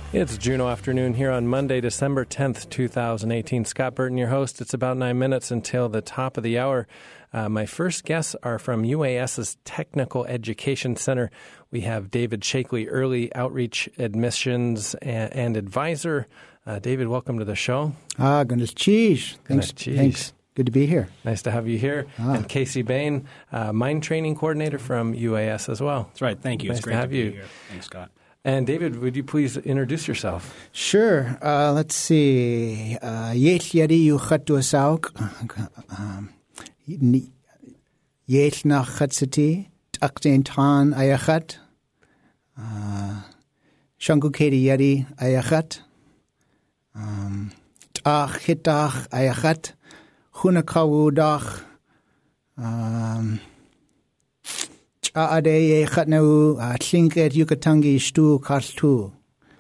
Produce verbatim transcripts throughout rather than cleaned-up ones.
It's Juneau afternoon here on Monday, December tenth, twenty eighteen. Scott Burton, your host. It's about nine minutes until the top of the hour. Uh, my first guests are from U A S's Technical Education Center. We have David Shakely, Early Outreach Admissions and, and Advisor. Uh, David, welcome to the show. Ah, goodness cheese. Thanks. Cheese. Thanks. Good to be here. Nice to have you here. Ah. And Casey Bain, uh, Mine Training Coordinator from U A S as well. That's right. Thank you. Nice it's great to have to be you. here. Thanks, Scott. And David, would you please introduce yourself? Sure. Uh, let's see. Yech yadi yuchat duasauk. Yech na chatsati. Taktain tan ayachat. Shangu kedi yadi ayachat. Tach hitach ayachat. Hunakawu dach. Aade chatnau tlinket yukatangi stu kartu.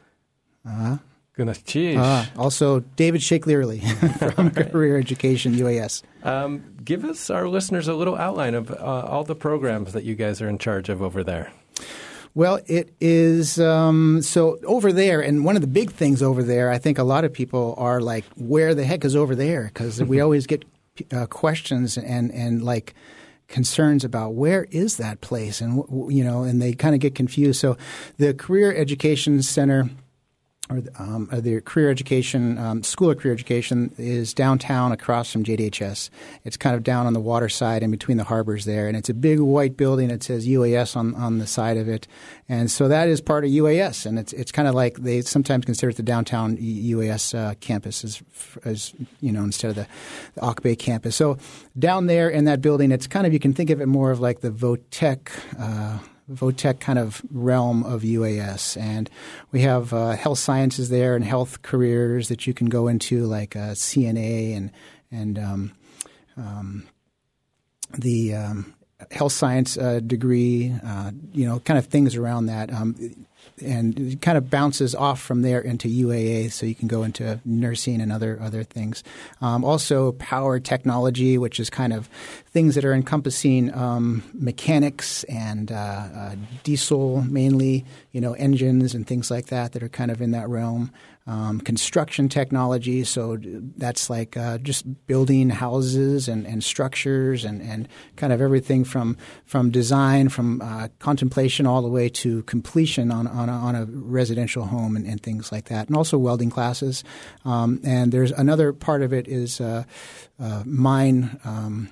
Goodness, geez. Uh, also, David Shakely Early from right. Career Education U A S. Um, give us, our listeners, a little outline of uh, all the programs that you guys are in charge of over there. Well, it is um, – so over there, and one of the big things over there, I think a lot of people are like, where the heck is over there? Because we always get uh, questions and, and like – concerns about where is that place, and you know, and they kind of get confused. So, the Career Education Center, or, um, or the Career Education um, School of Career Education, is downtown across from J D H S. It's kind of down on the water side, in between the harbors there, and it's a big white building. It says U A S on on the side of it, and so that is part of U A S. And it's it's kind of like they sometimes consider it the downtown U A S uh, campus, as as you know, instead of the, the Auk Bay campus. So down there in that building, it's kind of, you can think of it more of like the Votech. Uh, Votech kind of realm of U A S. And we have uh, health sciences there and health careers that you can go into, like uh, C N A and and um, um, the um, health science uh, degree, uh, you know, kind of things around that. Um, and it kind of bounces off from there into U A A, so you can go into nursing and other other things. Um, also, power technology, which is kind of things that are encompassing um, mechanics and uh, uh, diesel mainly, you know, engines and things like that that are kind of in that realm. Um, construction technology, so that's like uh, just building houses and, and structures and, and kind of everything from from design, from uh, contemplation all the way to completion on on a, on a residential home and, and things like that. And also welding classes. Um, and there's another part of it is uh, uh, mine. Um,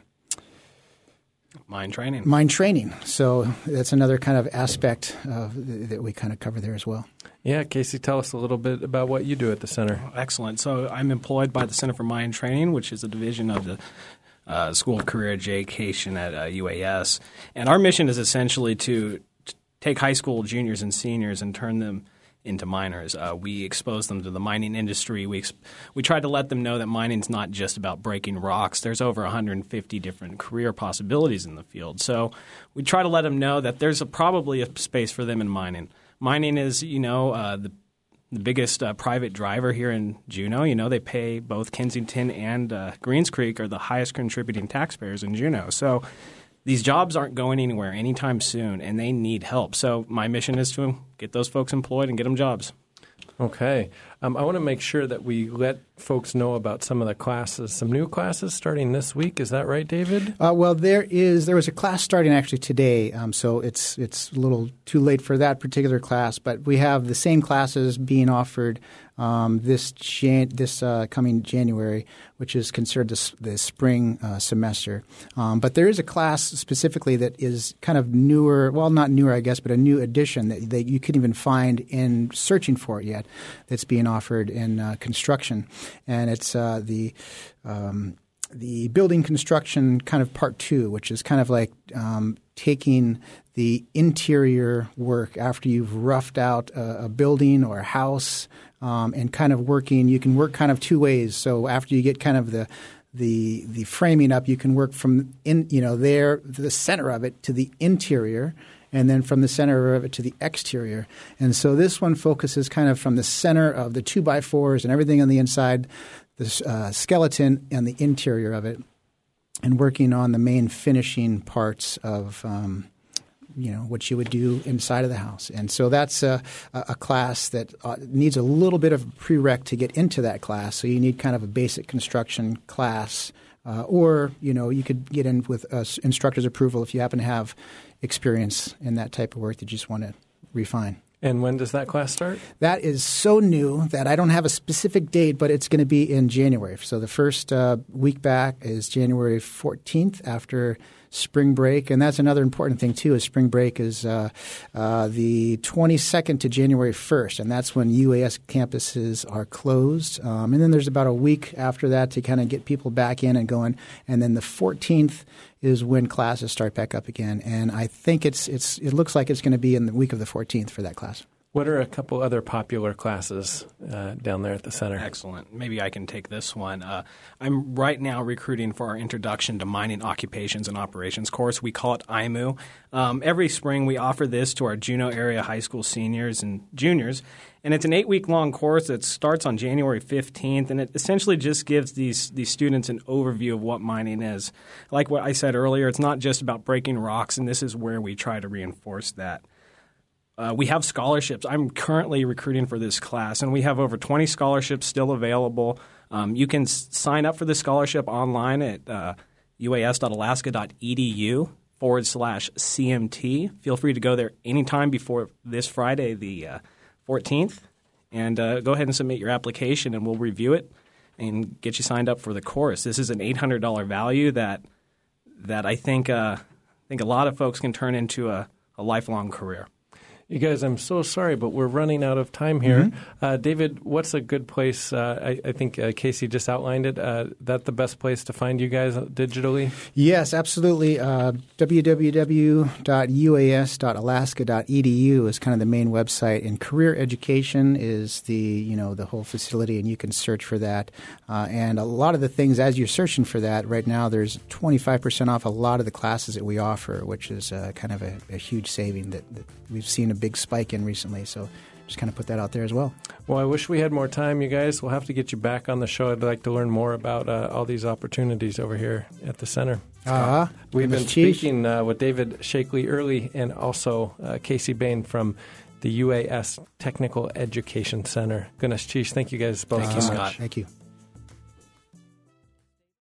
Mine training. Mine training. So that's another kind of aspect uh, that we kind of cover there as well. Yeah, Casey, tell us a little bit about what you do at the center. Excellent. So I'm employed by the Center for Mine Training, which is a division of the uh, School of Career Education at uh, U A S. And our mission is essentially to t- take high school juniors and seniors and turn them into miners. Uh, we expose them to the mining industry. We ex- we try to let them know that mining's not just about breaking rocks. There's over one hundred fifty different career possibilities in the field. So we try to let them know that there's a, probably a space for them in mining. Mining is, you know, uh, the the biggest uh, private driver here in Juneau. You know, they pay both Kensington and uh, Greens Creek are the highest contributing taxpayers in Juneau. So these jobs aren't going anywhere anytime soon, and they need help. So my mission is to get those folks employed and get them jobs. Okay. Um, I want to make sure that we let folks know about some of the classes, some new classes starting this week. Is that right, David? Uh, well, there is there was a class starting actually today, um, so it's it's a little too late for that particular class. But we have the same classes being offered um, this Jan- this uh, coming January, which is considered the, the spring uh, semester. Um, but there is a class specifically that is kind of newer, well, not newer, I guess, but a new addition that, that you couldn't even find in searching for it yet, that's being offered in uh, construction. And it's uh, the um, the building construction kind of part two, which is kind of like um, taking the interior work after you've roughed out a, a building or a house um, and kind of working. You can work kind of two ways. So after you get kind of the the the framing up, you can work from in you know there the center of it to the interior, and then from the center of it to the exterior. And so this one focuses kind of from the center of the two by fours and everything on the inside, the uh, skeleton and the interior of it, and working on the main finishing parts of um, you know, what you would do inside of the house. And so that's a, a class that uh, needs a little bit of a prereq to get into that class. So you need kind of a basic construction class. Uh, or, you know, you could get in with uh, instructor's approval if you happen to have experience in that type of work that you just want to refine. And when does that class start? That is so new that I don't have a specific date, but it's going to be in January. So the first uh, week back is January fourteenth after spring break. And that's another important thing, too, is spring break is uh, uh, the twenty-second to January first. And that's when U A S campuses are closed. Um, and then there's about a week after that to kind of get people back in and going. And then the fourteenth is when classes start back up again. And I think it's it's it looks like it's going to be in the week of the fourteenth for that class. What are a couple other popular classes uh, down there at the center? Excellent. Maybe I can take this one. Uh, I'm right now recruiting for our Introduction to Mining Occupations and Operations course. We call it I M U. Um, every spring we offer this to our Juneau area high school seniors and juniors. And it's an eight-week-long course that starts on January fifteenth, and it essentially just gives these these students an overview of what mining is. Like what I said earlier, it's not just about breaking rocks, and this is where we try to reinforce that. Uh, we have scholarships. I'm currently recruiting for this class, and we have over twenty scholarships still available. Um, you can s- sign up for the scholarship online at uh, uas.alaska.edu forward slash CMT. Feel free to go there anytime before this Friday, the uh, fourteenth, and uh, go ahead and submit your application, and we'll review it and get you signed up for the course. This is an eight hundred dollars value that that I think uh, I think a lot of folks can turn into a, a lifelong career. You guys, I'm so sorry, but we're running out of time here. Mm-hmm. Uh, David, what's a good place? Uh, I, I think uh, Casey just outlined it. Uh, that the best place to find you guys digitally? Yes, absolutely. Uh, w w w dot u a s dot alaska dot e d u is kind of the main website, and Career Education is the you know the whole facility, and you can search for that. Uh, and a lot of the things, as you're searching for that right now, there's twenty-five percent off a lot of the classes that we offer, which is uh, kind of a, a huge saving that, that we've seen a big spike in recently. So just kind of put that out there as well. Well, I wish we had more time, you guys. We'll have to get you back on the show. I'd like to learn more about uh, all these opportunities over here at the center. Uh-huh. We've been Chief. speaking uh, with David Shakely Early and also uh, Casey Bain from the U A S Technical Education Center. Goodness, Chief, thank you guys both Thank so you, much. Scott. Thank you.